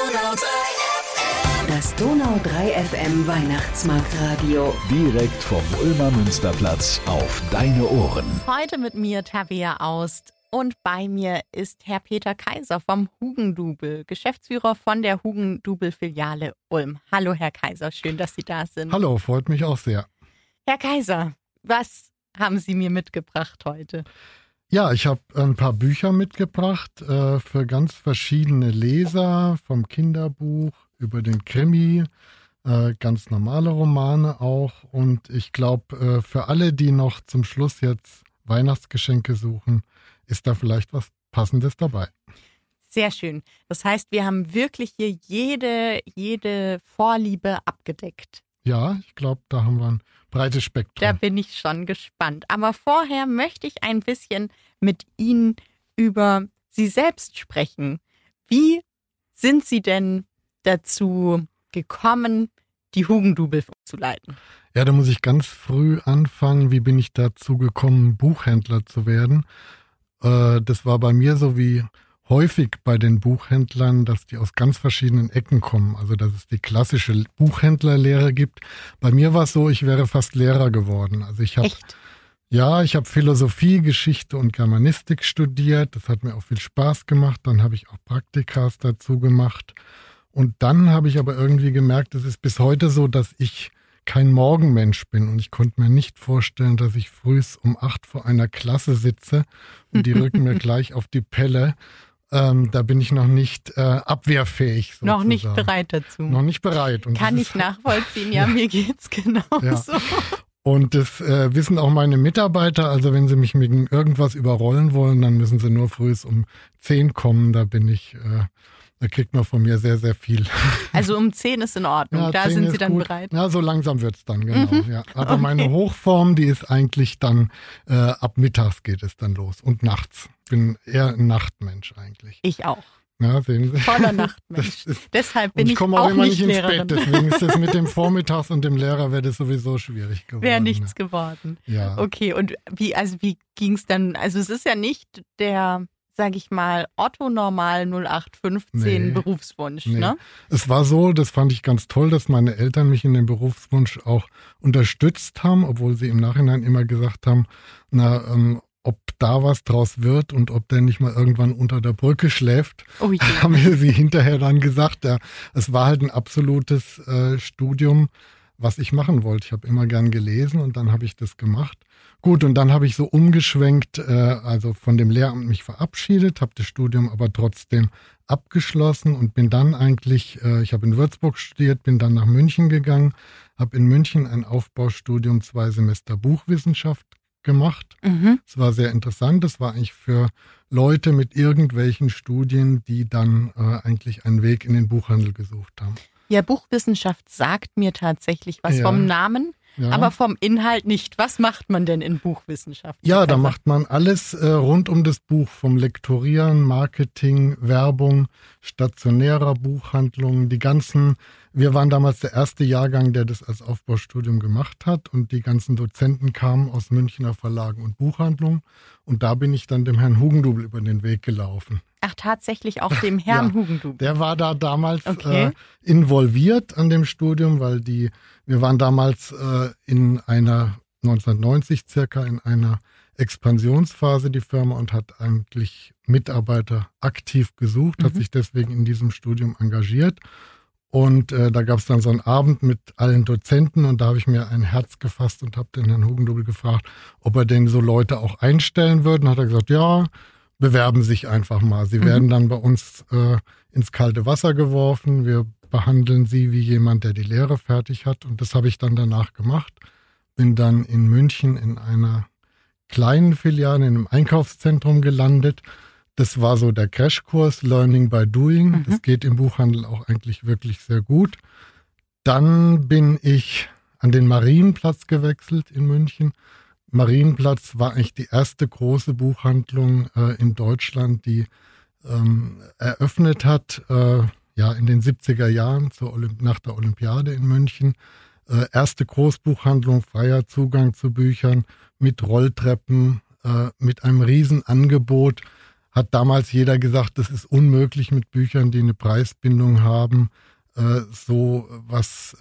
Das Donau 3 FM Weihnachtsmarktradio. Direkt vom Ulmer Münsterplatz auf deine Ohren. Heute mit mir Tabea Aust und bei mir ist Herr Peter Kaiser vom Hugendubel, Geschäftsführer von der Hugendubel-Filiale Ulm. Hallo Herr Kaiser, schön, dass Sie da sind. Hallo, freut mich auch sehr. Herr Kaiser, was haben Sie mir mitgebracht heute? Ja, ich habe ein paar Bücher mitgebracht für ganz verschiedene Leser, vom Kinderbuch über den Krimi, ganz normale Romane auch. Und ich glaube, für alle, die noch zum Schluss jetzt Weihnachtsgeschenke suchen, ist da vielleicht was Passendes dabei. Sehr schön. Das heißt, wir haben wirklich hier jede Vorliebe abgedeckt. Ja, ich glaube, da haben wir ein breites Spektrum. Da bin ich schon gespannt. Aber vorher möchte ich ein bisschen mit Ihnen über Sie selbst sprechen. Wie sind Sie denn dazu gekommen, die Hugendubel zu leiten? Ja, da muss ich ganz früh anfangen. Wie bin ich dazu gekommen, Buchhändler zu werden? Das war bei mir so wie häufig bei den Buchhändlern, dass die aus ganz verschiedenen Ecken kommen. Also dass es die klassische Buchhändlerlehre gibt. Bei mir war es so, ich wäre fast Lehrer geworden. Also ich habe Philosophie, Geschichte und Germanistik studiert. Das hat mir auch viel Spaß gemacht. Dann habe ich auch Praktikas dazu gemacht. Und dann habe ich aber irgendwie gemerkt, es ist bis heute so, dass ich kein Morgenmensch bin. Und ich konnte mir nicht vorstellen, dass ich frühs um 8 vor einer Klasse sitze und die rücken mir gleich auf die Pelle. Da bin ich noch nicht abwehrfähig. Sozusagen. Noch nicht bereit dazu. Noch nicht bereit. Und kann ich nachvollziehen. Ja, mir geht's genauso. Ja. Und das wissen auch meine Mitarbeiter. Also wenn sie mich mit irgendwas überrollen wollen, dann müssen sie nur frühs um 10 kommen. Da bin ich... Da kriegt man von mir sehr, sehr viel. Also um 10 ist in Ordnung, ja, da sind Sie dann gut. Bereit? Ja, so langsam wird es dann, genau. Ja. Aber meine Hochform, die ist eigentlich dann, ab mittags geht es dann los und nachts. Ich bin eher ein Nachtmensch eigentlich. Ich auch. Ja, sehen Sie. Voller Nachtmensch. Deshalb bin ich auch komme auch immer nicht ins Lehrerin. Bett, deswegen ist das mit dem Vormittags und dem Lehrer wäre das sowieso schwierig geworden. Wäre nichts geworden. Ja. Okay, und wie ging es dann? Also es ist ja nicht der... sage ich mal, Otto Normal 0815 Berufswunsch, ne? Es war so, das fand ich ganz toll, dass meine Eltern mich in dem Berufswunsch auch unterstützt haben, obwohl sie im Nachhinein immer gesagt haben, ob da was draus wird und ob der nicht mal irgendwann unter der Brücke schläft, haben wir sie hinterher dann gesagt. Ja, es war halt ein absolutes Studium, was ich machen wollte. Ich habe immer gern gelesen und dann habe ich das gemacht. Gut, und dann habe ich so umgeschwenkt, also von dem Lehramt mich verabschiedet, habe das Studium aber trotzdem abgeschlossen und bin dann eigentlich, ich habe in Würzburg studiert, bin dann nach München gegangen, habe in München ein Aufbaustudium 2 Semester Buchwissenschaft gemacht. Es war sehr interessant, das war eigentlich für Leute mit irgendwelchen Studien, die dann eigentlich einen Weg in den Buchhandel gesucht haben. Ja, Buchwissenschaft sagt mir tatsächlich was vom Namen. Ja. Aber vom Inhalt nicht. Was macht man denn in Buchwissenschaft? Ja, da macht man alles rund um das Buch, vom Lektorieren, Marketing, Werbung, stationärer Buchhandlung, wir waren damals der erste Jahrgang, der das als Aufbaustudium gemacht hat und die ganzen Dozenten kamen aus Münchner Verlagen und Buchhandlungen und da bin ich dann dem Herrn Hugendubel über den Weg gelaufen. Ach, tatsächlich auch dem Herrn Hugendubel? Der war da damals involviert an dem Studium, weil wir waren damals in einer 1990 circa in einer Expansionsphase, die Firma, und hat eigentlich Mitarbeiter aktiv gesucht, hat sich deswegen in diesem Studium engagiert. Und da gab es dann so einen Abend mit allen Dozenten und da habe ich mir ein Herz gefasst und habe den Herrn Hugendubel gefragt, ob er denn so Leute auch einstellen würde. Und hat er gesagt, ja, bewerben sich einfach mal. Sie werden dann bei uns ins kalte Wasser geworfen. Wir behandeln sie wie jemand, der die Lehre fertig hat. Und das habe ich dann danach gemacht. Bin dann in München in einer kleinen Filiale, in einem Einkaufszentrum gelandet. Das war so der Crashkurs Learning by Doing. Das geht im Buchhandel auch eigentlich wirklich sehr gut. Dann bin ich an den Marienplatz gewechselt in München. Marienplatz war eigentlich die erste große Buchhandlung in Deutschland, die eröffnet hat, in den 70er Jahren nach der Olympiade in München. Erste Großbuchhandlung, freier Zugang zu Büchern mit Rolltreppen, mit einem Riesenangebot. hat damals jeder gesagt, das ist unmöglich mit Büchern, die eine Preisbindung haben, dass sowas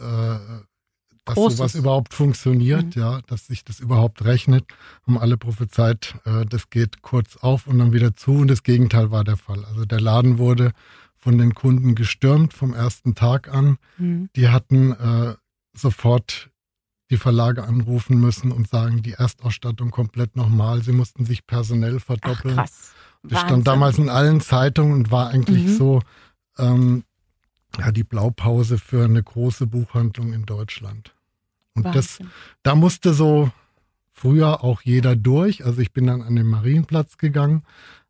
überhaupt funktioniert, dass sich das überhaupt rechnet. Haben alle prophezeit, das geht kurz auf und dann wieder zu, und das Gegenteil war der Fall. Also der Laden wurde von den Kunden gestürmt vom ersten Tag an. Die hatten sofort die Verlage anrufen müssen und sagen, die Erstausstattung komplett nochmal. Sie mussten sich personell verdoppeln. Ach, krass. Das stand damals in allen Zeitungen und war eigentlich so die Blaupause für eine große Buchhandlung in Deutschland. Und da musste so früher auch jeder durch. Also ich bin dann an den Marienplatz gegangen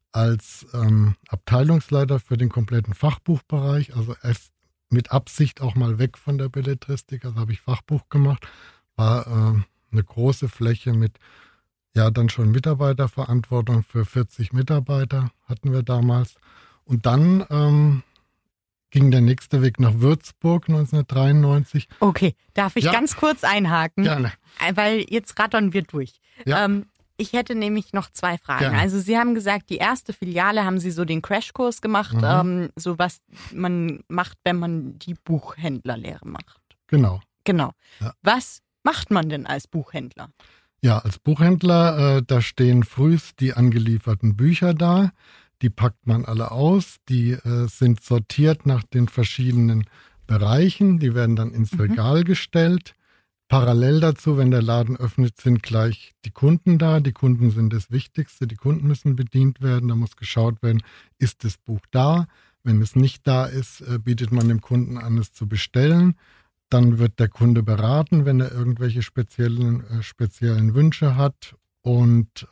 als Abteilungsleiter für den kompletten Fachbuchbereich. Also erst mit Absicht auch mal weg von der Belletristik. Also habe ich Fachbuch gemacht. War eine große Fläche mit dann schon Mitarbeiterverantwortung für 40 Mitarbeiter hatten wir damals. Und dann ging der nächste Weg nach Würzburg 1993. Okay, darf ich ganz kurz einhaken? Gerne. Weil jetzt rattern wir durch. Ja. Ich hätte nämlich noch 2 Fragen. Gerne. Also Sie haben gesagt, die erste Filiale haben Sie so den Crashkurs gemacht, so was man macht, wenn man die Buchhändlerlehre macht. Genau. Genau. Ja. Was macht man denn als Buchhändler? Ja, als Buchhändler, da stehen frühst die angelieferten Bücher da. Die packt man alle aus. Die sind sortiert nach den verschiedenen Bereichen. Die werden dann ins Regal gestellt. Parallel dazu, wenn der Laden öffnet, sind gleich die Kunden da. Die Kunden sind das Wichtigste. Die Kunden müssen bedient werden. Da muss geschaut werden, ist das Buch da? Wenn es nicht da ist, bietet man dem Kunden an, es zu bestellen. Dann wird der Kunde beraten, wenn er irgendwelche speziellen Wünsche hat. Und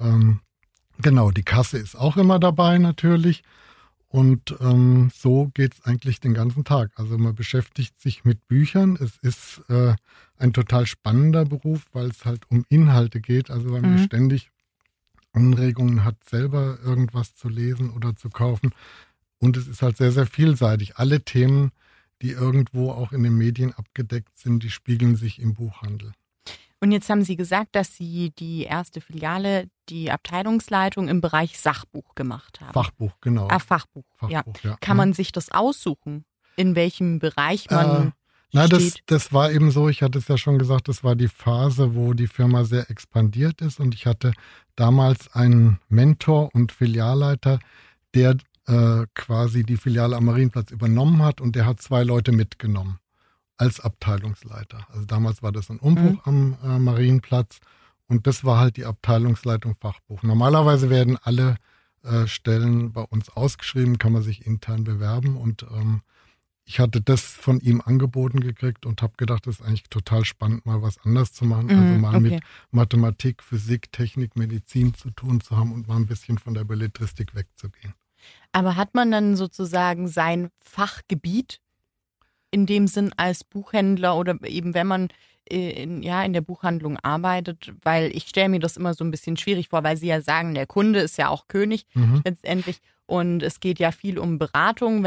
genau, die Kasse ist auch immer dabei natürlich. Und so geht es eigentlich den ganzen Tag. Also man beschäftigt sich mit Büchern. Es ist ein total spannender Beruf, weil es halt um Inhalte geht. Also weil man ständig Anregungen hat, selber irgendwas zu lesen oder zu kaufen. Und es ist halt sehr, sehr vielseitig. Alle Themen, die irgendwo auch in den Medien abgedeckt sind, die spiegeln sich im Buchhandel. Und jetzt haben Sie gesagt, dass Sie die erste Filiale, die Abteilungsleitung im Bereich Sachbuch gemacht haben. Fachbuch, genau. Fachbuch, ja. Ja. Kann man sich das aussuchen, in welchem Bereich man steht? Das war eben so, ich hatte es ja schon gesagt, das war die Phase, wo die Firma sehr expandiert ist. Und ich hatte damals einen Mentor und Filialleiter, der quasi die Filiale am Marienplatz übernommen hat, und der hat 2 Leute mitgenommen als Abteilungsleiter. Also damals war das ein Umbruch am Marienplatz, und das war halt die Abteilungsleitung Fachbuch. Normalerweise werden alle Stellen bei uns ausgeschrieben, kann man sich intern bewerben, und ich hatte das von ihm angeboten gekriegt und habe gedacht, das ist eigentlich total spannend, mal was anderes zu machen, also mal mit Mathematik, Physik, Technik, Medizin zu tun zu haben und mal ein bisschen von der Belletristik wegzugehen. Aber hat man dann sozusagen sein Fachgebiet in dem Sinn als Buchhändler oder eben wenn man in der Buchhandlung arbeitet? Weil ich stelle mir das immer so ein bisschen schwierig vor, weil Sie ja sagen, der Kunde ist ja auch König letztendlich, und es geht ja viel um Beratung,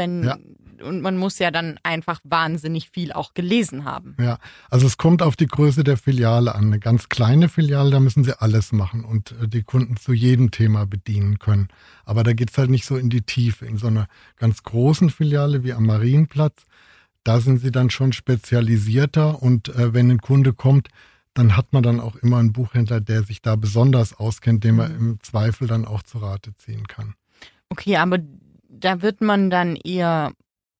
und man muss ja dann einfach wahnsinnig viel auch gelesen haben. Ja, also es kommt auf die Größe der Filiale an. Eine ganz kleine Filiale, da müssen Sie alles machen und die Kunden zu jedem Thema bedienen können. Aber da geht es halt nicht so in die Tiefe. In so einer ganz großen Filiale wie am Marienplatz, da sind Sie dann schon spezialisierter, und wenn ein Kunde kommt, dann hat man dann auch immer einen Buchhändler, der sich da besonders auskennt, den man im Zweifel dann auch zu Rate ziehen kann. Okay, aber da wird man dann eher,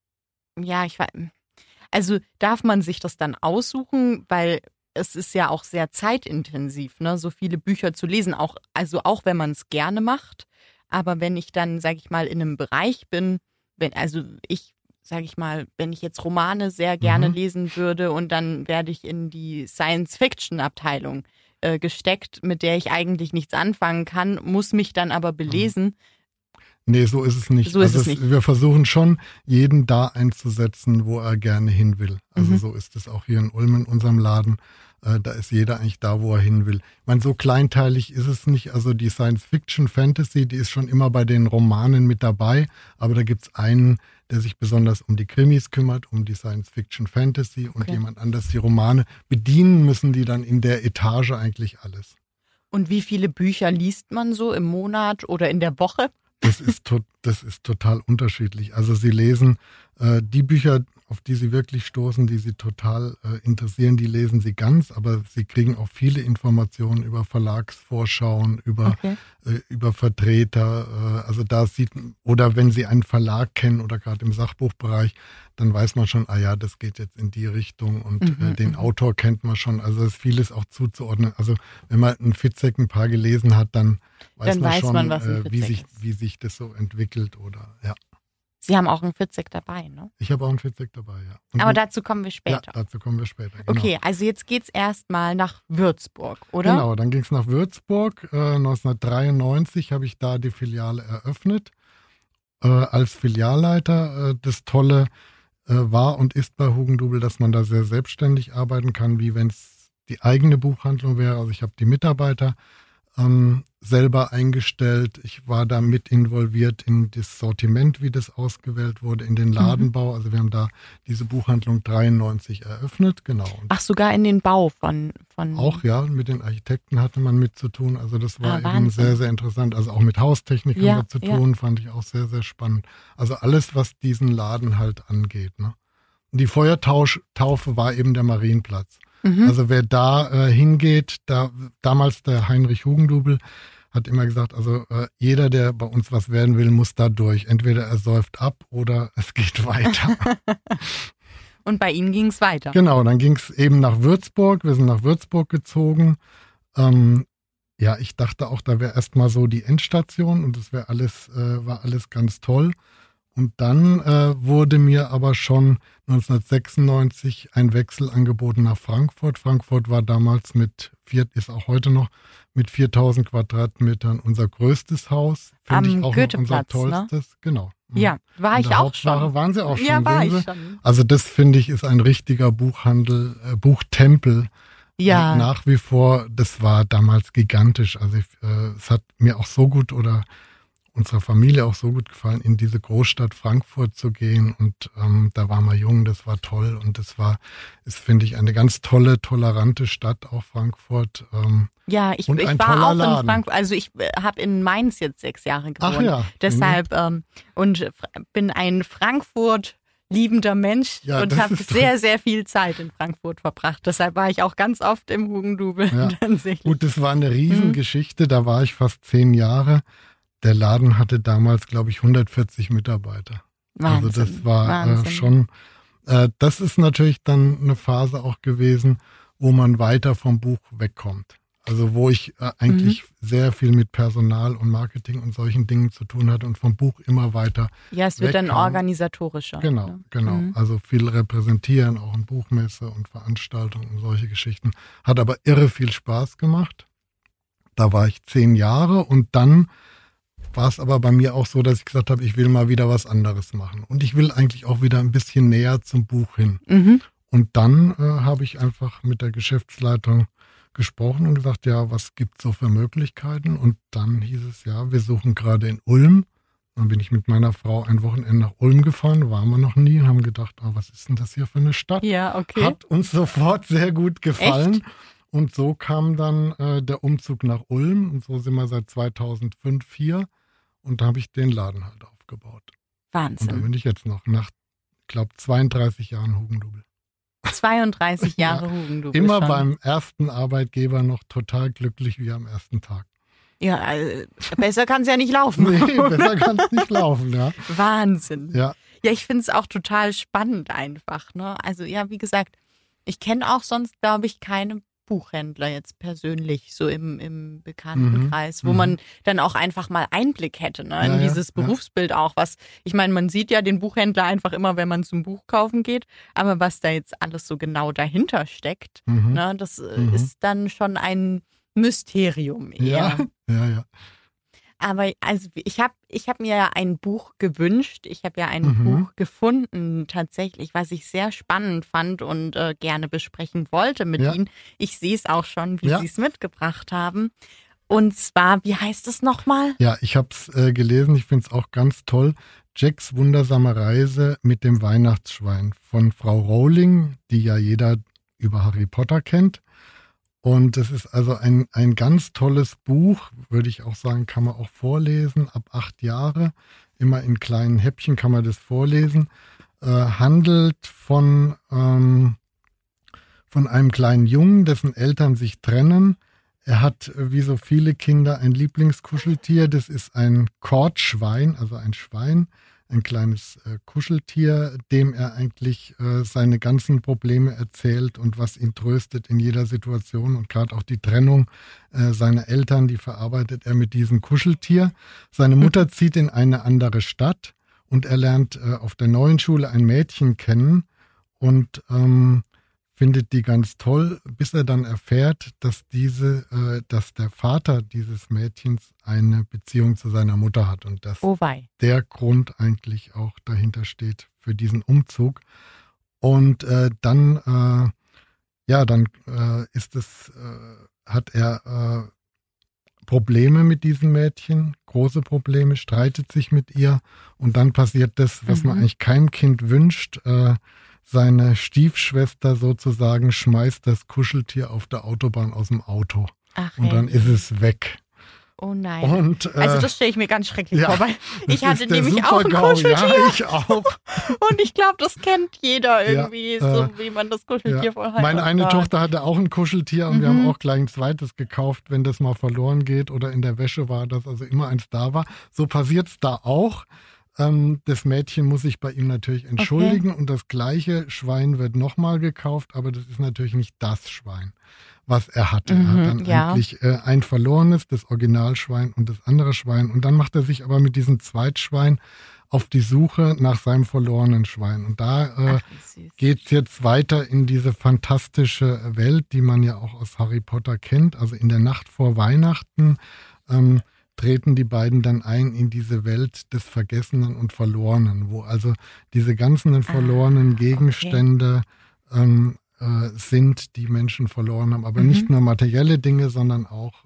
also darf man sich das dann aussuchen, weil es ist ja auch sehr zeitintensiv, ne, so viele Bücher zu lesen, auch wenn man es gerne macht. Aber wenn ich dann, sage ich mal, in einem Bereich bin, wenn ich jetzt Romane sehr gerne lesen würde, und dann werde ich in die Science-Fiction-Abteilung gesteckt, mit der ich eigentlich nichts anfangen kann, muss mich dann aber belesen. Nee, so ist es nicht. Wir versuchen schon, jeden da einzusetzen, wo er gerne hin will. Also so ist es auch hier in Ulm in unserem Laden. Da ist jeder eigentlich da, wo er hin will. Ich meine, so kleinteilig ist es nicht. Also die Science-Fiction-Fantasy, die ist schon immer bei den Romanen mit dabei. Aber da gibt's einen, der sich besonders um die Krimis kümmert, um die Science-Fiction-Fantasy, und jemand anders die Romane. Bedienen müssen die dann in der Etage eigentlich alles. Und wie viele Bücher liest man so im Monat oder in der Woche? Das ist total unterschiedlich. Also Sie lesen die Bücher, auf die Sie wirklich stoßen, die Sie total interessieren, die lesen Sie ganz, aber Sie kriegen auch viele Informationen über Verlagsvorschauen, über Vertreter. Also da oder wenn Sie einen Verlag kennen oder gerade im Sachbuchbereich, dann weiß man schon, das geht jetzt in die Richtung und den Autor kennt man schon. Also es ist vieles auch zuzuordnen. Also wenn man einen Fitzek ein paar gelesen hat, dann weiß man schon, was ein Fitzek ist. Wie sich das so entwickelt oder ja. Sie haben auch einen Fitzek dabei, ne? Ich habe auch einen Fitzek dabei, ja. Aber dazu kommen wir später. Ja, dazu kommen wir später, genau. Okay, also jetzt geht's erstmal nach Würzburg, oder? Genau, dann ging es nach Würzburg. 1993 habe ich da die Filiale eröffnet. Als Filialleiter. Das Tolle war und ist bei Hugendubel, dass man da sehr selbstständig arbeiten kann, wie wenn es die eigene Buchhandlung wäre. Also ich habe die Mitarbeiter selber eingestellt. Ich war da mit involviert in das Sortiment, wie das ausgewählt wurde, in den Ladenbau. Also wir haben da diese Buchhandlung 93 eröffnet, genau. Ach, sogar in den Bau von... Auch, ja, mit den Architekten hatte man mit zu tun. Also das war eben sehr, sehr interessant. Also auch mit Haustechnik haben wir zu tun, fand ich auch sehr, sehr spannend. Also alles, was diesen Laden halt angeht, ne? Und die Feuertaufe war eben der Marienplatz. Also wer da hingeht, damals der Heinrich Hugendubel hat immer gesagt, also jeder, der bei uns was werden will, muss da durch. Entweder er säuft ab oder es geht weiter. Und bei Ihnen ging es weiter. Genau, dann ging es eben nach Würzburg. Wir sind nach Würzburg gezogen. Ich dachte auch, da wäre erstmal so die Endstation und das war alles ganz toll. Und dann wurde mir aber schon 1996 ein Wechsel angeboten nach Frankfurt. Frankfurt war damals ist auch heute noch mit 4000 Quadratmetern unser größtes Haus. Am ich auch Goetheplatz, unser tollstes. Ne? Genau. Ja, war ich auch schon. Waren Sie auch schon? Ja, war ich schon. Also das finde ich ist ein richtiger Buchhandel, Buchtempel. Ja. Nach wie vor, das war damals gigantisch. Also es hat mir auch so gut oder unserer Familie auch so gut gefallen, in diese Großstadt Frankfurt zu gehen und da waren wir jung, das war toll und ist, finde ich, eine ganz tolle, tolerante Stadt, auch Frankfurt. Ich war auch in Frankfurt, also ich habe in Mainz jetzt 6 Jahre gewohnt, deshalb und bin ein Frankfurt liebender Mensch und habe sehr, sehr viel Zeit in Frankfurt verbracht. Deshalb war ich auch ganz oft im Hugendubel. Ja. Gut, das war eine Riesengeschichte, da war ich fast 10 Jahre. Der Laden hatte damals, glaube ich, 140 Mitarbeiter. Wahnsinn, also das war schon, das ist natürlich dann eine Phase auch gewesen, wo man weiter vom Buch wegkommt. Also wo ich eigentlich sehr viel mit Personal und Marketing und solchen Dingen zu tun hatte und vom Buch immer weiter es wird dann organisatorischer. Genau, ne? Genau. Also viel repräsentieren, auch in Buchmesse und Veranstaltungen und solche Geschichten. Hat aber irre viel Spaß gemacht. Da war ich 10 Jahre und dann war es aber bei mir auch so, dass ich gesagt habe, ich will mal wieder was anderes machen. Und ich will eigentlich auch wieder ein bisschen näher zum Buch hin. Und dann habe ich einfach mit der Geschäftsleitung gesprochen und gesagt, ja, was gibt es so für Möglichkeiten? Und dann hieß es, wir suchen gerade in Ulm. Dann bin ich mit meiner Frau ein Wochenende nach Ulm gefahren, waren wir noch nie und haben gedacht, was ist denn das hier für eine Stadt? Ja, okay. Hat uns sofort sehr gut gefallen. Echt? Und so kam dann der Umzug nach Ulm und so sind wir seit 2005 hier. Und da habe ich den Laden halt aufgebaut. Wahnsinn. Und da bin ich jetzt noch nach, ich glaube, 32 Jahren Hugendubel. 32 Jahre Hugendubel. Immer schon. Beim ersten Arbeitgeber noch total glücklich wie am ersten Tag. Ja, besser kann es ja nicht laufen. Nee, besser kann es nicht laufen, ja. Wahnsinn. Ja. Ja, ich finde es auch total spannend einfach, ne? Also ja, wie gesagt, ich kenne auch sonst, glaube ich, keine Buchhändler jetzt persönlich, so im Bekanntenkreis, wo man dann auch einfach mal Einblick hätte, ne, in dieses Berufsbild auch, was, ich meine, man sieht ja den Buchhändler einfach immer, wenn man zum Buch kaufen geht, aber was da jetzt alles so genau dahinter steckt, ne, das ist dann schon ein Mysterium eher. Ja. Aber also ich hab mir ja ein Buch gewünscht. Ich habe ja ein Buch gefunden tatsächlich, was ich sehr spannend fand und gerne besprechen wollte mit Ihnen. Ich sehe es auch schon, wie Sie es mitgebracht haben. Und zwar, wie heißt es nochmal? Ja, ich habe es gelesen. Ich finde es auch ganz toll. Jacks wundersame Reise mit dem Weihnachtsschwein von Frau Rowling, die ja jeder über Harry Potter kennt. Und es ist also ein ganz tolles Buch, würde ich auch sagen, kann man auch vorlesen, ab 8 Jahre. Immer in kleinen Häppchen kann man das vorlesen. Handelt von einem kleinen Jungen, dessen Eltern sich trennen. Er hat, wie so viele Kinder, ein Lieblingskuscheltier. Das ist ein Kordschwein, also ein Schwein, ein kleines Kuscheltier, dem er eigentlich seine ganzen Probleme erzählt und was ihn tröstet in jeder Situation. Und gerade auch die Trennung seiner Eltern, die verarbeitet er mit diesem Kuscheltier. Seine Mutter zieht in eine andere Stadt und er lernt auf der neuen Schule ein Mädchen kennen und findet die ganz toll, bis er dann erfährt, dass der Vater dieses Mädchens eine Beziehung zu seiner Mutter hat und dass der Grund eigentlich auch dahinter steht für diesen Umzug. Und dann hat er Probleme mit diesem Mädchen, große Probleme, streitet sich mit ihr und dann passiert das, was man eigentlich keinem Kind wünscht. Seine Stiefschwester sozusagen schmeißt das Kuscheltier auf der Autobahn aus dem Auto. Und dann ist es weg. Oh nein. Und, also das stelle ich mir ganz schrecklich vor, weil ich hatte nämlich Super-GAU. auch ein Kuscheltier. Ja, ich auch. Und ich glaube, das kennt jeder irgendwie, so wie man das Kuscheltier vorher hat. Meine eine Tochter hatte auch ein Kuscheltier und wir haben auch gleich ein zweites gekauft, wenn das mal verloren geht oder in der Wäsche war, dass also immer eins da war. So passiert es da auch. Das Mädchen muss sich bei ihm natürlich entschuldigen und das gleiche Schwein wird nochmal gekauft, aber das ist natürlich nicht das Schwein, was er hatte. Er hat dann eigentlich ein verlorenes, das Originalschwein und das andere Schwein und dann macht er sich aber mit diesem Zweitschwein auf die Suche nach seinem verlorenen Schwein. Und da geht es jetzt weiter in diese fantastische Welt, die man ja auch aus Harry Potter kennt. Also in der Nacht vor Weihnachten treten die beiden dann ein in diese Welt des Vergessenen und Verlorenen, wo also diese ganzen verlorenen Gegenstände sind, die Menschen verloren haben. Aber nicht nur materielle Dinge, sondern auch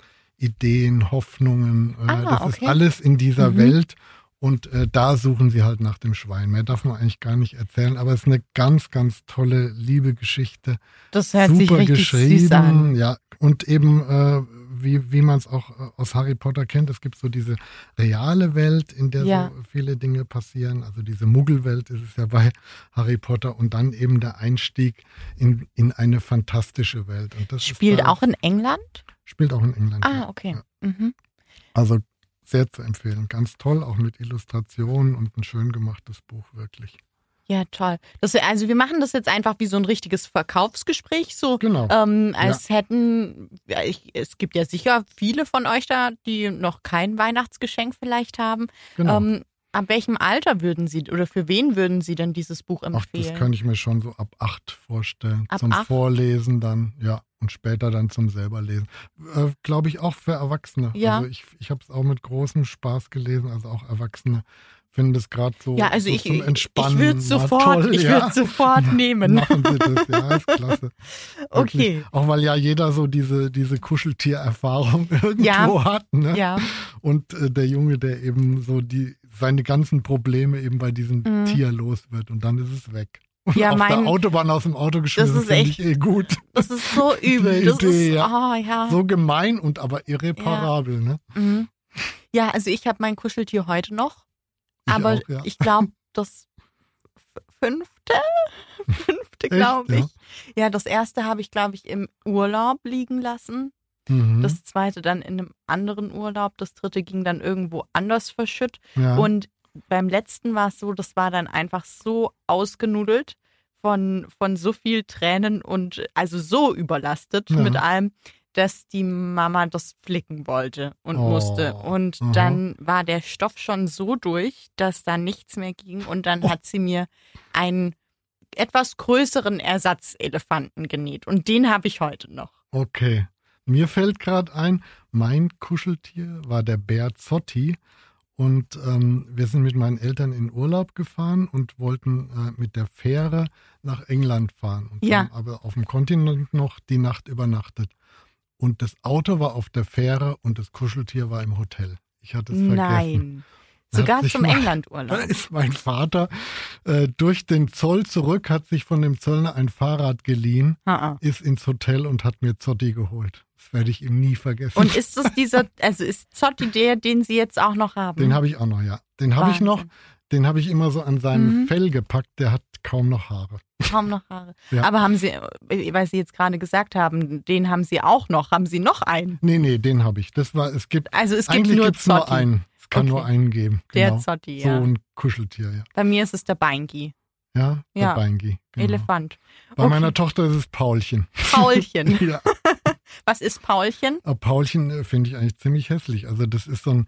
Ideen, Hoffnungen. Das ist alles in dieser Welt. Und da suchen sie halt nach dem Schwein. Mehr darf man eigentlich gar nicht erzählen. Aber es ist eine ganz, ganz tolle Liebe-Geschichte. Das hört sich richtig geschrieben, süß an. Ja, und eben wie man es auch aus Harry Potter kennt, es gibt so diese reale Welt, in der so viele Dinge passieren. Also diese Muggelwelt ist es ja bei Harry Potter und dann eben der Einstieg in eine fantastische Welt. Und das spielt auch in England? Spielt auch in England. Okay. Ja. Also sehr zu empfehlen. Ganz toll, auch mit Illustrationen und ein schön gemachtes Buch, wirklich. Ja, toll. Also wir machen das jetzt einfach wie so ein richtiges Verkaufsgespräch, so genau. Es gibt ja sicher viele von euch da, die noch kein Weihnachtsgeschenk vielleicht haben. Genau. Ab welchem Alter würden Sie oder für wen würden Sie denn dieses Buch empfehlen? Das kann ich mir schon so ab 8 vorstellen. Ab zum 8? Vorlesen dann, ja. Und später dann zum selber lesen. Glaube ich auch für Erwachsene. Ja. Also ich habe es auch mit großem Spaß gelesen, also auch Erwachsene finden es gerade so, so zum Entspannen. Ich würde es sofort nehmen. Machen Sie das, ja, ist klasse. Okay. Wirklich. Auch weil ja jeder so diese Kuscheltiererfahrung irgendwo hat. Ne? Ja. Und der Junge, der eben so seine ganzen Probleme eben bei diesem Tier los wird und dann ist es weg. Und auf der Autobahn aus dem Auto geschmissen, finde ich gut. Das ist so übel. Das ist so gemein und aber irreparabel. Ja. Ne? Ja, also ich habe mein Kuscheltier heute noch. Aber ich glaube, das fünfte, glaube ich. Ja, das erste habe ich, glaube ich, im Urlaub liegen lassen. Das zweite dann in einem anderen Urlaub. Das dritte ging dann irgendwo anders verschütt. Ja. Und beim letzten war es so, das war dann einfach so ausgenudelt von so viel Tränen und also so überlastet mit allem, dass die Mama das flicken wollte und musste. Und dann war der Stoff schon so durch, dass da nichts mehr ging. Und dann hat sie mir einen etwas größeren Ersatzelefanten genäht. Und den habe ich heute noch. Okay. Mir fällt gerade ein, mein Kuscheltier war der Bär Zotti. Und wir sind mit meinen Eltern in Urlaub gefahren und wollten mit der Fähre nach England fahren. Und haben aber auf dem Kontinent noch die Nacht übernachtet. Und das Auto war auf der Fähre und das Kuscheltier war im Hotel. Ich hatte es vergessen. Nein. Sogar zum Da England-Urlaub. ist mein Vater durch den Zoll zurück, hat sich von dem Zöllner ein Fahrrad geliehen, ist ins Hotel und hat mir Zotti geholt. Das werde ich ihm nie vergessen. Und ist das ist Zotti der, den Sie jetzt auch noch haben? Den habe ich auch noch, ja. Den habe ich noch. Den habe ich immer so an seinem Fell gepackt. Der hat kaum noch Haare. Kaum noch Haare. Ja. Aber haben Sie, weil Sie jetzt gerade gesagt haben, den haben Sie auch noch. Haben Sie noch einen? Nee, den habe ich. Eigentlich nur gibt's nur Zotti. einen. Es kann nur einen geben. Der Genau. Zotti, So ja. ein Kuscheltier, ja. Bei mir ist es der Beingi. Ja, der Ja. Beingi. Genau. Elefant. Bei meiner Tochter ist es Paulchen. Paulchen. Ja. Was ist Paulchen? Aber Paulchen finde ich eigentlich ziemlich hässlich. Also das ist so ein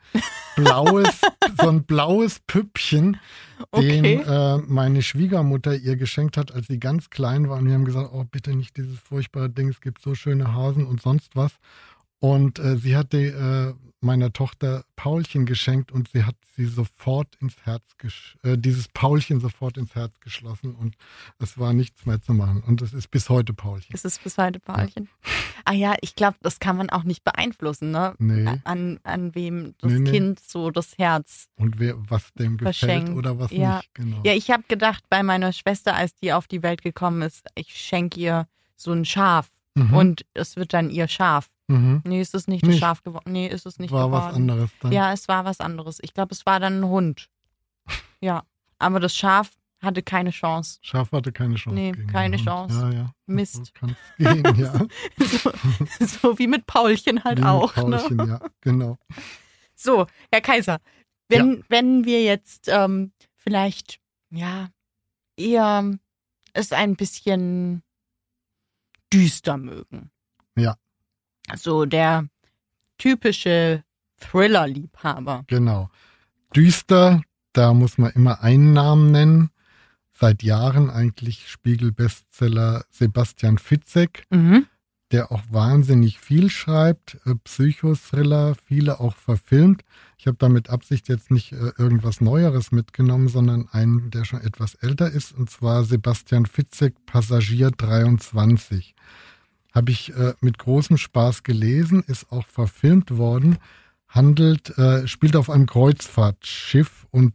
blaues Püppchen, Okay. den meine Schwiegermutter ihr geschenkt hat, als sie ganz klein war. Und wir haben gesagt, oh bitte nicht dieses furchtbare Ding, es gibt so schöne Hasen und sonst was. Und sie hatte meiner Tochter Paulchen geschenkt und sie hat sie sofort ins Herz, dieses Paulchen sofort ins Herz geschlossen und es war nichts mehr zu machen. Und es ist bis heute Paulchen. Ist es bis heute Paulchen? Ja. Ah ja, ich glaube, das kann man auch nicht beeinflussen, ne? Nee. An wem das Nee. Kind so das Herz Und was dem gefällt verschenkt. oder was Ja. nicht. Genau. Ja, ich habe gedacht, bei meiner Schwester, als die auf die Welt gekommen ist, ich schenke ihr so ein Schaf und es wird dann ihr Schaf. Mhm. Nee, ist es nicht das Schaf geworden. Nee, ist es nicht War geworden. was anderes dann. Ja, es war was anderes. Ich glaube, es war dann ein Hund. Ja, aber das Schaf hatte keine Chance. Schaf hatte keine Chance. Nee, gegen keine den Hund. Chance. Ja. Mist. So kann's gehen, ja. So wie mit Paulchen halt Wie mit auch. Paulchen, Ne? ja, genau. So, Herr Kaiser, wenn wir jetzt vielleicht, ja, eher es ein bisschen düster mögen. Ja. So der typische Thriller-Liebhaber. Genau. Düster, da muss man immer einen Namen nennen. Seit Jahren eigentlich Spiegel-Bestseller Sebastian Fitzek, der auch wahnsinnig viel schreibt, Psychothriller, viele auch verfilmt. Ich habe da mit Absicht jetzt nicht irgendwas Neueres mitgenommen, sondern einen, der schon etwas älter ist, und zwar Sebastian Fitzek, Passagier 23. Habe ich mit großem Spaß gelesen, ist auch verfilmt worden, spielt auf einem Kreuzfahrtschiff und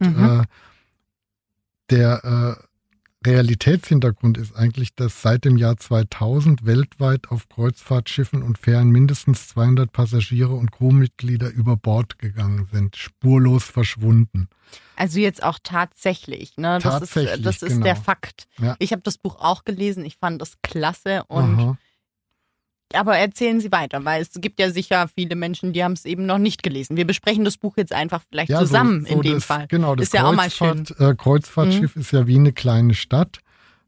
der Realitätshintergrund ist eigentlich, dass seit dem Jahr 2000 weltweit auf Kreuzfahrtschiffen und Fähren mindestens 200 Passagiere und Crewmitglieder über Bord gegangen sind, spurlos verschwunden. Also jetzt auch tatsächlich, ne? Tatsächlich, das ist genau. der Fakt. Ja. Ich habe das Buch auch gelesen, ich fand das klasse und aber erzählen Sie weiter, weil es gibt ja sicher viele Menschen, die haben es eben noch nicht gelesen. Wir besprechen das Buch jetzt einfach vielleicht zusammen in dem Fall. Genau, das ist ja auch mal schön. Kreuzfahrtschiff ist ja wie eine kleine Stadt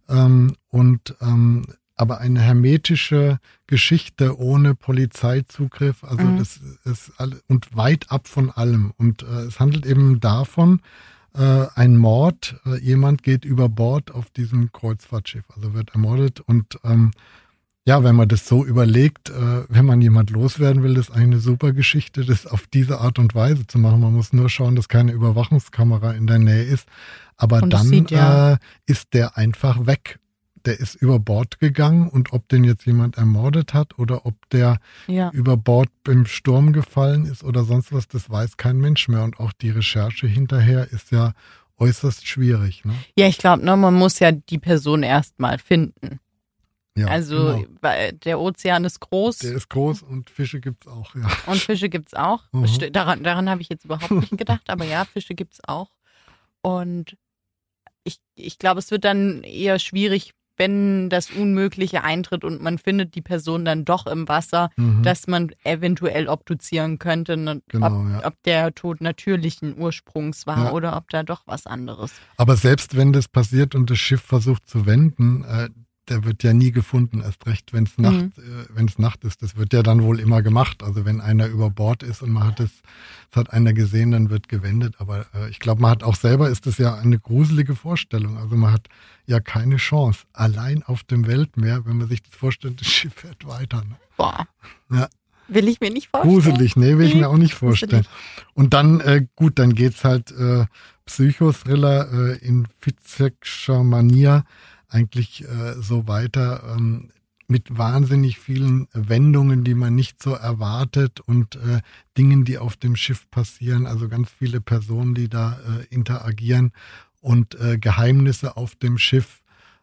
aber eine hermetische Geschichte ohne Polizeizugriff. Also das ist und weit ab von allem. Und es handelt eben davon, ein Mord, jemand geht über Bord auf diesem Kreuzfahrtschiff, also wird ermordet und ja, wenn man das so überlegt, wenn man jemand loswerden will, ist eigentlich eine super Geschichte, das auf diese Art und Weise zu machen. Man muss nur schauen, dass keine Überwachungskamera in der Nähe ist. Aber und dann ist der einfach weg. Der ist über Bord gegangen und ob den jetzt jemand ermordet hat oder ob der über Bord im Sturm gefallen ist oder sonst was, das weiß kein Mensch mehr. Und auch die Recherche hinterher ist ja äußerst schwierig. Ne? Ja, ich glaube, man muss ja die Person erst mal finden. Ja, also der Ozean ist groß. Der ist groß und Fische gibt's auch, ja. Und Fische gibt's auch. Daran habe ich jetzt überhaupt nicht gedacht, aber ja, Fische gibt's auch. Und ich glaube, es wird dann eher schwierig, wenn das Unmögliche eintritt und man findet die Person dann doch im Wasser, dass man eventuell obduzieren könnte, ob der Tod natürlichen Ursprungs war oder ob da doch was anderes. Aber selbst wenn das passiert und das Schiff versucht zu wenden, der wird ja nie gefunden, erst recht, wenn es Nacht ist. Das wird ja dann wohl immer gemacht. Also wenn einer über Bord ist und es hat einer gesehen, dann wird gewendet. Aber ich glaube, man hat auch selber, ist das ja eine gruselige Vorstellung. Also man hat ja keine Chance. Allein auf dem Weltmeer, wenn man sich das vorstellt, das Schiff fährt weiter. Ne? Boah. Ja. Will ich mir nicht vorstellen. Gruselig, nee, will ich mir auch nicht vorstellen. Und dann, dann geht's halt Psychothriller in Fitzek'scher Manier eigentlich so weiter. mit wahnsinnig vielen Wendungen, die man nicht so erwartet und Dingen, die auf dem Schiff passieren. Also ganz viele Personen, die da interagieren und Geheimnisse auf dem Schiff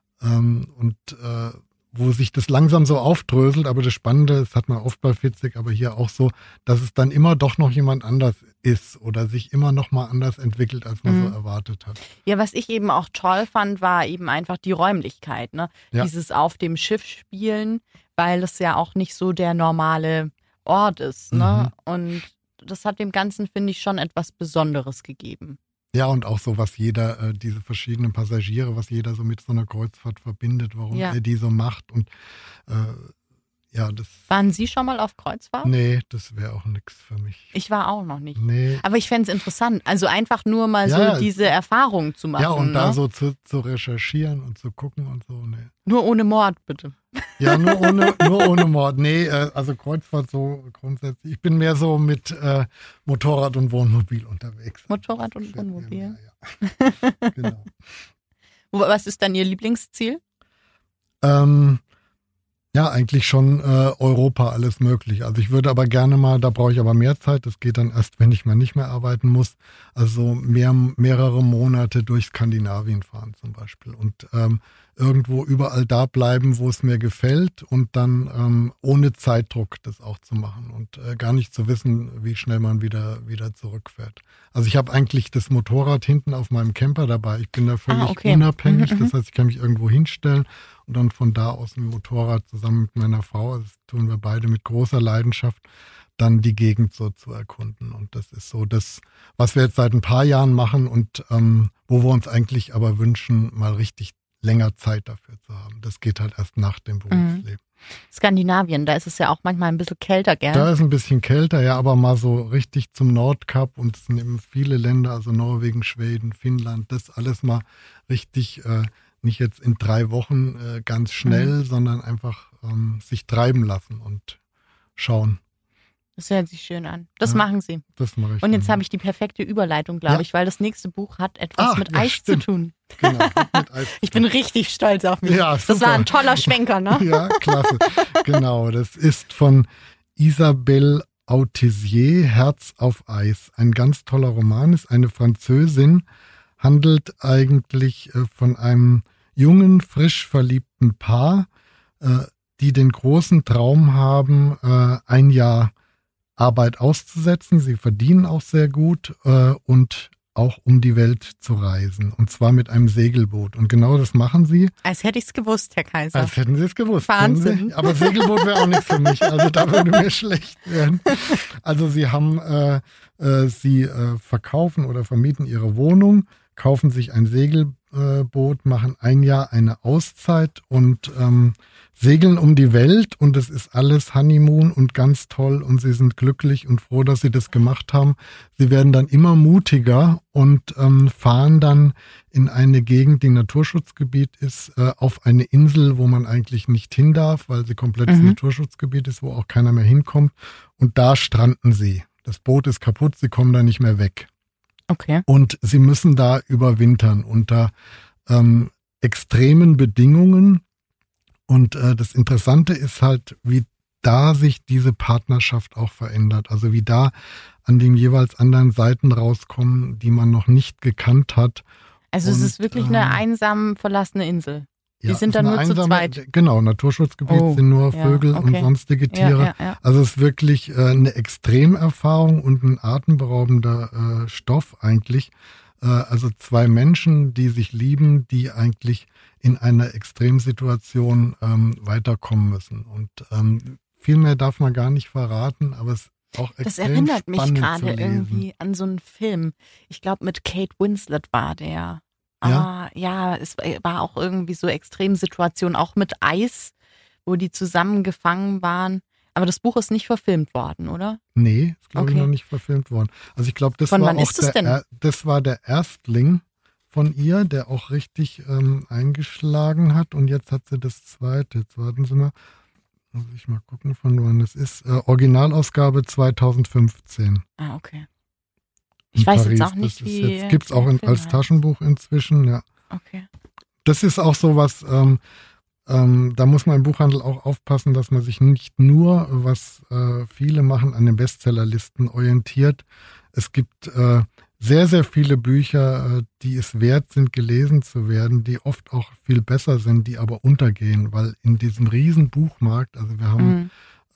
wo sich das langsam so aufdröselt, aber das Spannende, das hat man oft bei Fitzek, aber hier auch so, dass es dann immer doch noch jemand anders ist oder sich immer noch mal anders entwickelt, als man so erwartet hat. Ja, was ich eben auch toll fand, war eben einfach die Räumlichkeit, ne? Ja. Dieses auf dem Schiff spielen, weil es ja auch nicht so der normale Ort ist, ne? Und das hat dem Ganzen, finde ich, schon etwas Besonderes gegeben. Ja, und auch so, was jeder, diese verschiedenen Passagiere, was jeder so mit so einer Kreuzfahrt verbindet, warum er die so macht. Und das. Waren Sie schon mal auf Kreuzfahrt? Nee, das wäre auch nichts für mich. Ich war auch noch nicht. Nee. Aber ich fände es interessant, also einfach nur mal so diese Erfahrung zu machen. Ja, und ne? da so zu recherchieren und zu gucken und so, nee. Nur ohne Mord, bitte. Ja, nur ohne Mord. Nee, also Kreuzfahrt so grundsätzlich. Ich bin mehr so mit Motorrad und Wohnmobil unterwegs. Motorrad und Wohnmobil? Ja. Genau. Was ist dann Ihr Lieblingsziel? Ja, eigentlich schon Europa, alles möglich. Also ich würde aber gerne mal, da brauche ich aber mehr Zeit, das geht dann erst, wenn ich mal nicht mehr arbeiten muss, also mehrere Monate durch Skandinavien fahren zum Beispiel und irgendwo überall da bleiben, wo es mir gefällt und dann ohne Zeitdruck das auch zu machen und gar nicht zu wissen, wie schnell man wieder zurückfährt. Also ich habe eigentlich das Motorrad hinten auf meinem Camper dabei. Ich bin da völlig unabhängig, das heißt, ich kann mich irgendwo hinstellen und dann von da aus mit dem Motorrad zusammen mit meiner Frau, das tun wir beide mit großer Leidenschaft, dann die Gegend so zu erkunden. Und das ist so das, was wir jetzt seit ein paar Jahren machen und wo wir uns eigentlich aber wünschen, mal richtig länger Zeit dafür zu haben. Das geht halt erst nach dem Berufsleben. Skandinavien, da ist es ja auch manchmal ein bisschen kälter, gell? Da ist ein bisschen kälter, ja, aber mal so richtig zum Nordkap und es sind eben viele Länder, also Norwegen, Schweden, Finnland, das alles mal richtig, nicht jetzt in 3 Wochen ganz schnell, sondern einfach sich treiben lassen und schauen. Das hört sich schön an. Das machen Sie. Das mache ich. Und jetzt habe ich die perfekte Überleitung, glaube ich, weil das nächste Buch hat etwas mit Eis zu tun. Genau, mit Eis. Ich bin richtig stolz auf mich. Ja, das war ein toller Schwenker, ne? Ja, klasse. Genau, das ist von Isabelle Autissier, Herz auf Eis. Ein ganz toller Roman, ist eine Französin, handelt eigentlich von einem jungen, frisch verliebten Paar, die den großen Traum haben, ein Jahr Arbeit auszusetzen. Sie verdienen auch sehr gut und auch um die Welt zu reisen. Und zwar mit einem Segelboot. Und genau das machen sie. Als hätte ich es gewusst, Herr Kaiser. Als hätten Sie es gewusst. Wahnsinn. Aber Segelboot wäre auch nichts für mich. Also da würde mir schlecht werden. Also sie haben, sie verkaufen oder vermieten ihre Wohnung, kaufen sich ein Segelboot, machen ein Jahr eine Auszeit und segeln um die Welt und es ist alles Honeymoon und ganz toll und sie sind glücklich und froh, dass sie das gemacht haben. Sie werden dann immer mutiger und fahren dann in eine Gegend, die Naturschutzgebiet ist, auf eine Insel, wo man eigentlich nicht hin darf, weil sie komplettes Naturschutzgebiet ist, wo auch keiner mehr hinkommt. Und da stranden sie. Das Boot ist kaputt, sie kommen da nicht mehr weg. Okay. Und sie müssen da überwintern unter extremen Bedingungen. Und das Interessante ist halt, wie da sich diese Partnerschaft auch verändert. Also wie da an den jeweils anderen Seiten rauskommen, die man noch nicht gekannt hat. Also es ist wirklich eine einsam verlassene Insel. Die sind dann nur zu zweit. Genau, Naturschutzgebiet sind nur Vögel und sonstige Tiere. Ja. Also es ist wirklich eine Extremerfahrung und ein atemberaubender Stoff eigentlich. Also 2 Menschen, die sich lieben, die eigentlich in einer Extremsituation weiterkommen müssen. Und viel mehr darf man gar nicht verraten, aber es ist auch extrem Das erinnert mich spannend gerade zu lesen. irgendwie an so einen Film. Ich glaube, mit Kate Winslet war der. Es war auch irgendwie so Extremsituation, auch mit Eis, wo die zusammengefangen waren. Aber das Buch ist nicht verfilmt worden, oder? Nee, ist glaube ich noch nicht verfilmt worden. Also ich glaube, das war der Erstling von ihr, der auch richtig eingeschlagen hat. Und jetzt hat sie das zweite. Jetzt warten Sie mal. Muss ich mal gucken, von wann das ist. Originalausgabe 2015. Ah, okay. Ich weiß Paris. Jetzt auch nicht, wie... Jetzt gibt es auch als Taschenbuch inzwischen, ja. Okay. Das ist auch so was, Da muss man im Buchhandel auch aufpassen, dass man sich nicht nur, was viele machen, an den Bestsellerlisten orientiert. Es gibt sehr, sehr viele Bücher, die es wert sind, gelesen zu werden, die oft auch viel besser sind, die aber untergehen, weil in diesem riesen Buchmarkt, also wir haben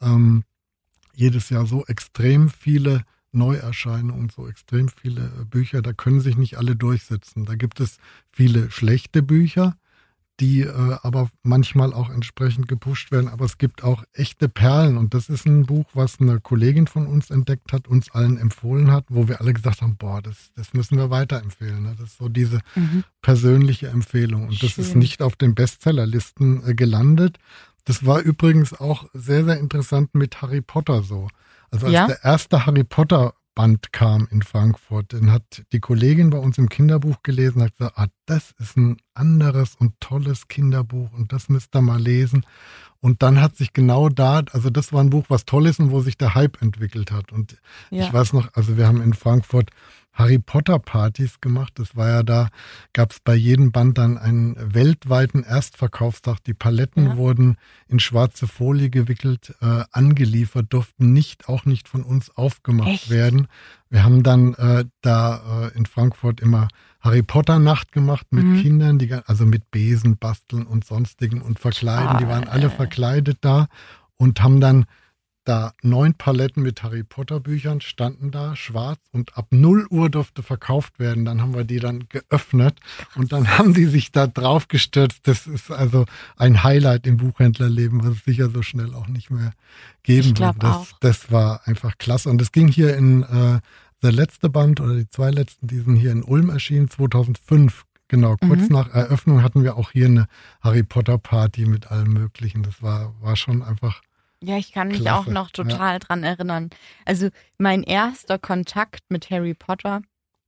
jedes Jahr so extrem viele Neuerscheinungen, so extrem viele Bücher, da können sich nicht alle durchsetzen. Da gibt es viele schlechte Bücher, die aber manchmal auch entsprechend gepusht werden. Aber es gibt auch echte Perlen. Und das ist ein Buch, was eine Kollegin von uns entdeckt hat, uns allen empfohlen hat, wo wir alle gesagt haben, boah, das müssen wir weiterempfehlen. Ne? Das ist so diese persönliche Empfehlung. Und das ist nicht auf den Bestsellerlisten gelandet. Das war übrigens auch sehr, sehr interessant mit Harry Potter so. Also als der erste Harry Potter Band kam in Frankfurt, den hat die Kollegin bei uns im Kinderbuch gelesen und hat gesagt, das ist ein anderes und tolles Kinderbuch und das müsst ihr mal lesen. Und dann hat sich genau da, also das war ein Buch, was toll ist und wo sich der Hype entwickelt hat. Und ich weiß noch, also wir haben in Frankfurt Harry Potter Partys gemacht. Das war ja da, gab es bei jedem Band dann einen weltweiten Erstverkaufstag. Die Paletten wurden in schwarze Folie gewickelt, angeliefert, durften auch nicht von uns aufgemacht werden. Wir haben dann in Frankfurt immer Harry Potter Nacht gemacht mit Kindern, also mit Besen basteln und sonstigen und verkleiden. Die waren alle verkleidet da und haben dann da 9 Paletten mit Harry Potter Büchern standen da, schwarz, und ab 0 Uhr durfte verkauft werden. Dann haben wir die dann geöffnet und dann haben die sich da drauf gestürzt. Das ist also ein Highlight im Buchhändlerleben, was es sicher so schnell auch nicht mehr geben wird. Das war einfach klasse. Und es ging hier in der letzte Band oder die 2 letzten, die sind hier in Ulm erschienen, 2005. Genau, kurz nach Eröffnung hatten wir auch hier eine Harry Potter Party mit allem Möglichen. Das war schon einfach Ja, ich kann mich klasse. auch noch total dran erinnern. Also mein erster Kontakt mit Harry Potter,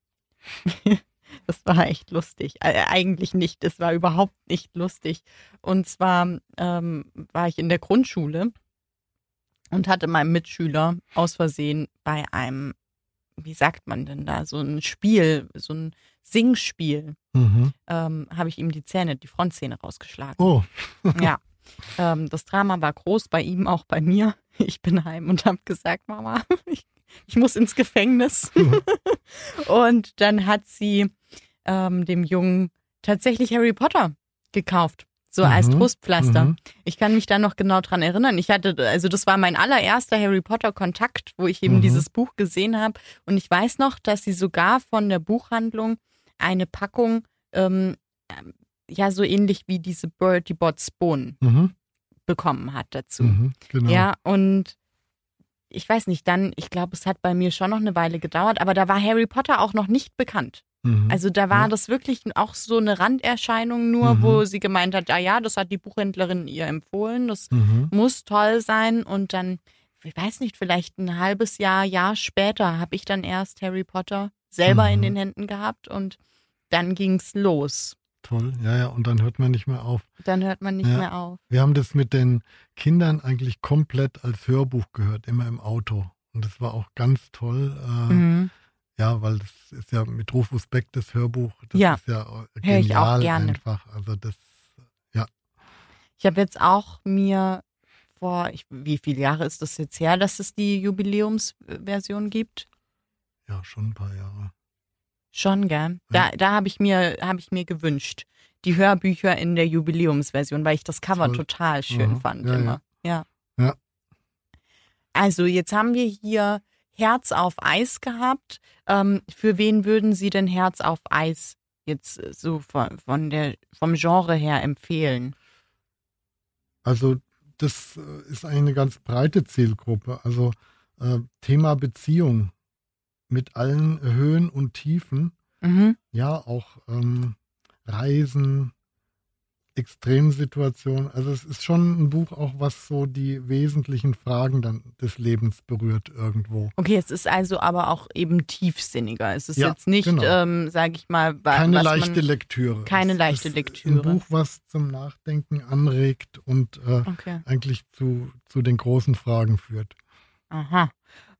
das war echt lustig. Eigentlich nicht, es war überhaupt nicht lustig. Und zwar war ich in der Grundschule und hatte meinem Mitschüler aus Versehen bei einem, wie sagt man denn da, so ein Spiel, so ein Singspiel, habe ich ihm die Frontzähne rausgeschlagen. Oh. Ja. Das Drama war groß, bei ihm, auch bei mir. Ich bin heim und habe gesagt, Mama, ich muss ins Gefängnis. Und dann hat sie dem Jungen tatsächlich Harry Potter gekauft, so als Trostpflaster. Ich kann mich da noch genau dran erinnern. Das war mein allererster Harry Potter Kontakt, wo ich eben dieses Buch gesehen habe. Und ich weiß noch, dass sie sogar von der Buchhandlung eine Packung so ähnlich wie diese Bertie Botts Bohnen bekommen hat dazu. Genau. Ja, und ich weiß nicht, ich glaube, es hat bei mir schon noch eine Weile gedauert, aber da war Harry Potter auch noch nicht bekannt. Also da war das wirklich auch so eine Randerscheinung nur, wo sie gemeint hat, das hat die Buchhändlerin ihr empfohlen, das muss toll sein. Und dann, ich weiß nicht, vielleicht ein halbes Jahr später habe ich dann erst Harry Potter selber in den Händen gehabt und dann ging's los. Toll, ja, und dann hört man nicht mehr auf. Dann hört man nicht mehr auf. Wir haben das mit den Kindern eigentlich komplett als Hörbuch gehört, immer im Auto. Und das war auch ganz toll. Ja, weil das ist ja mit Rufus Beck das Hörbuch. Das ist ja genial, hör ich auch gerne. Einfach. Also das, ja. Ich habe jetzt auch mir wie viele Jahre ist das jetzt her, dass es die Jubiläumsversion gibt? Ja, schon ein paar Jahre. Schon, gell? Da habe ich mir gewünscht, die Hörbücher in der Jubiläumsversion, weil ich das Cover total schön fand immer. Ja. Also jetzt haben wir hier Herz auf Eis gehabt. Für wen würden Sie denn Herz auf Eis jetzt so vom Genre her empfehlen? Also das ist eine ganz breite Zielgruppe. Also Thema Beziehung. Mit allen Höhen und Tiefen, ja, auch Reisen, Extremsituationen. Also es ist schon ein Buch auch, was so die wesentlichen Fragen dann des Lebens berührt irgendwo. Okay, es ist also aber auch eben tiefsinniger. Es ist jetzt nicht, sage ich mal, keine leichte Lektüre. Keine leichte Lektüre. Ein Buch, was zum Nachdenken anregt und eigentlich zu den großen Fragen führt. Aha.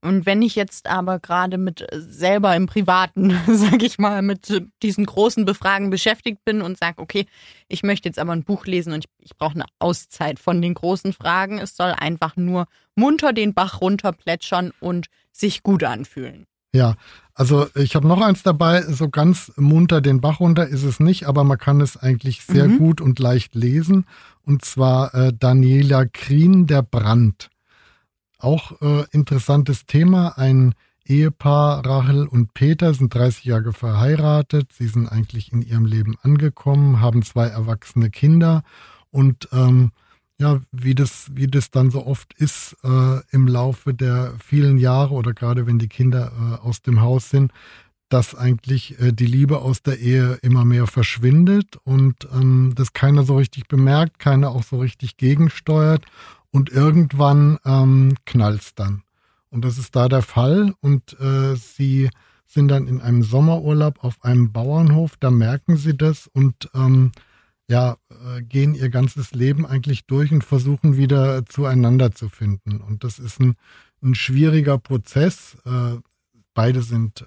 Und wenn ich jetzt aber gerade mit selber im Privaten, sag ich mal, mit diesen großen Befragen beschäftigt bin und sage, okay, ich möchte jetzt aber ein Buch lesen und ich brauche eine Auszeit von den großen Fragen. Es soll einfach nur munter den Bach runterplätschern und sich gut anfühlen. Ja, also ich habe noch eins dabei, so ganz munter den Bach runter ist es nicht, aber man kann es eigentlich sehr gut und leicht lesen. Und zwar Daniela Krien, Der Brand. Auch interessantes Thema, ein Ehepaar, Rachel und Peter, sind 30 Jahre verheiratet. Sie sind eigentlich in ihrem Leben angekommen, haben 2 erwachsene Kinder und wie das dann so oft ist im Laufe der vielen Jahre oder gerade wenn die Kinder aus dem Haus sind, dass eigentlich die Liebe aus der Ehe immer mehr verschwindet und das keiner so richtig bemerkt, keiner auch so richtig gegensteuert und irgendwann knallt's dann. Und das ist da der Fall und sie sind dann in einem Sommerurlaub auf einem Bauernhof, da merken sie das und gehen ihr ganzes Leben eigentlich durch und versuchen wieder zueinander zu finden. Und das ist ein schwieriger Prozess. Beide sind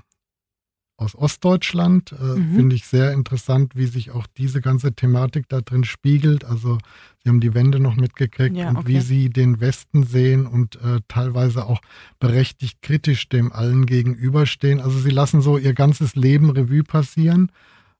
aus Ostdeutschland. Finde ich sehr interessant, wie sich auch diese ganze Thematik da drin spiegelt. Also sie haben die Wende noch mitgekriegt und wie sie den Westen sehen und teilweise auch berechtigt kritisch dem allen gegenüberstehen. Also sie lassen so ihr ganzes Leben Revue passieren.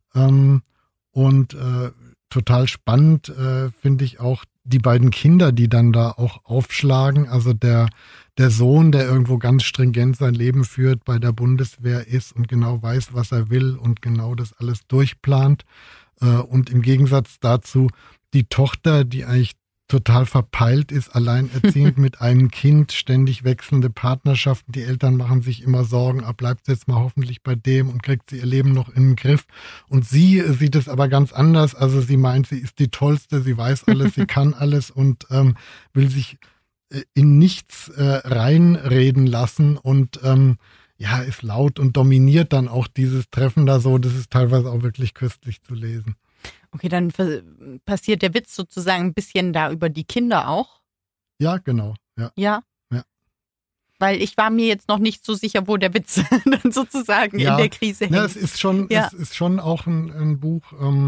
Und total spannend finde ich auch die beiden Kinder, die dann da auch aufschlagen. Also der Sohn, der irgendwo ganz stringent sein Leben führt, bei der Bundeswehr ist und genau weiß, was er will und genau das alles durchplant. Und im Gegensatz dazu die Tochter, die eigentlich total verpeilt ist, alleinerziehend mit einem Kind, ständig wechselnde Partnerschaften. Die Eltern machen sich immer Sorgen, bleibt sie jetzt mal hoffentlich bei dem und kriegt sie ihr Leben noch in den Griff. Und sie sieht es aber ganz anders. Also sie meint, sie ist die Tollste, sie weiß alles, sie kann alles und will sich in nichts reinreden lassen und ist laut und dominiert dann auch dieses Treffen da so. Das ist teilweise auch wirklich köstlich zu lesen. Okay, dann passiert der Witz sozusagen ein bisschen da über die Kinder auch? Ja, genau. Ja. Weil ich war mir jetzt noch nicht so sicher, wo der Witz dann sozusagen in der Krise hängt. Ja, es ist schon auch ein Buch,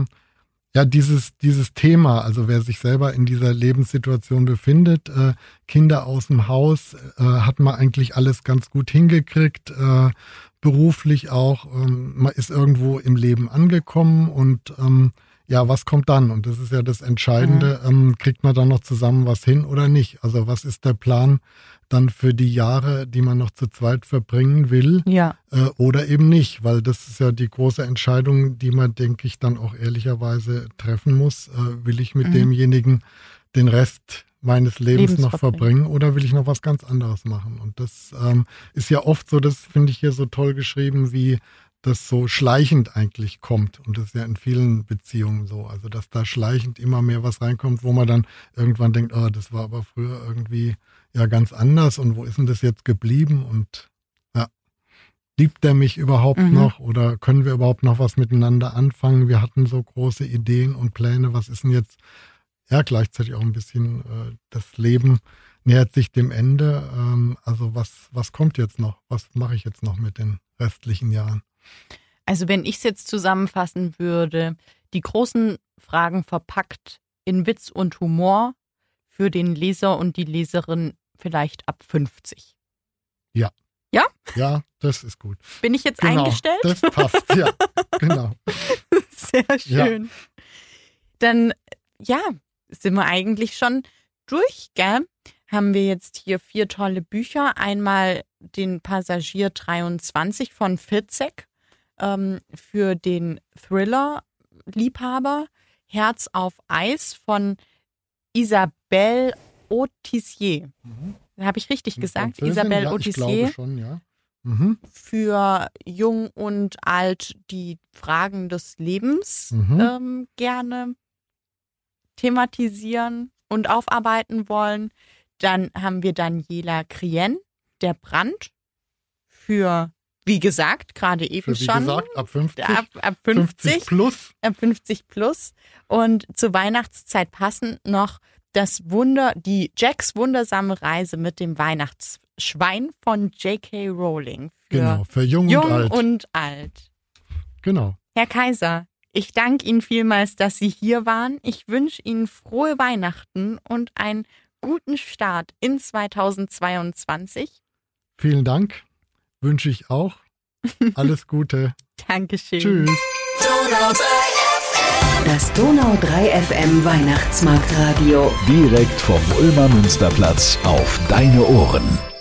dieses Thema, also wer sich selber in dieser Lebenssituation befindet, Kinder aus dem Haus, hat man eigentlich alles ganz gut hingekriegt, beruflich auch, man ist irgendwo im Leben angekommen und was kommt dann? Und das ist ja das Entscheidende, kriegt man dann noch zusammen was hin oder nicht? Also was ist der Plan dann für die Jahre, die man noch zu zweit verbringen will oder eben nicht? Weil das ist ja die große Entscheidung, die man, denke ich, dann auch ehrlicherweise treffen muss. Will ich mit demjenigen den Rest meines Lebens noch verbringen oder will ich noch was ganz anderes machen? Und das ist ja oft so, das finde ich hier so toll geschrieben, wie das so schleichend eigentlich kommt. Und das ist ja in vielen Beziehungen so. Also, dass da schleichend immer mehr was reinkommt, wo man dann irgendwann denkt, das war aber früher irgendwie ja ganz anders und wo ist denn das jetzt geblieben? Und liebt der mich überhaupt noch oder können wir überhaupt noch was miteinander anfangen? Wir hatten so große Ideen und Pläne. Was ist denn jetzt? Ja, gleichzeitig auch ein bisschen das Leben nähert sich dem Ende. Also was kommt jetzt noch? Was mache ich jetzt noch mit den restlichen Jahren? Also wenn ich es jetzt zusammenfassen würde, die großen Fragen verpackt in Witz und Humor für den Leser und die Leserin vielleicht ab 50. Ja. Ja? Ja, das ist gut. Bin ich jetzt eingestellt? Das passt, ja, genau. Sehr schön. Ja. Dann, sind wir eigentlich schon durch, gell? Haben wir jetzt hier 4 tolle Bücher. Einmal den Passagier 23 von Fitzek für den Thriller-Liebhaber. Herz auf Eis von Isabelle Autissier. Habe ich richtig gesagt? Isabelle Autissier. Ich glaube schon, ja. Für jung und alt die Fragen des Lebens gerne thematisieren und aufarbeiten wollen. Dann haben wir Daniela Krien, Der Brand, für, wie gesagt, gerade eben schon. Wie gesagt, ab 50. Ab 50 plus. Ab 50 plus. Und zur Weihnachtszeit passend noch die Jacks wundersame Reise mit dem Schwein von J.K. Rowling. Genau, für Jung und Alt. Genau. Herr Kaiser, ich danke Ihnen vielmals, dass Sie hier waren. Ich wünsche Ihnen frohe Weihnachten und einen guten Start in 2022. Vielen Dank. Wünsche ich auch. Alles Gute. Dankeschön. Tschüss. Das Donau 3 FM Weihnachtsmarktradio. Direkt vom Ulmer Münsterplatz auf deine Ohren.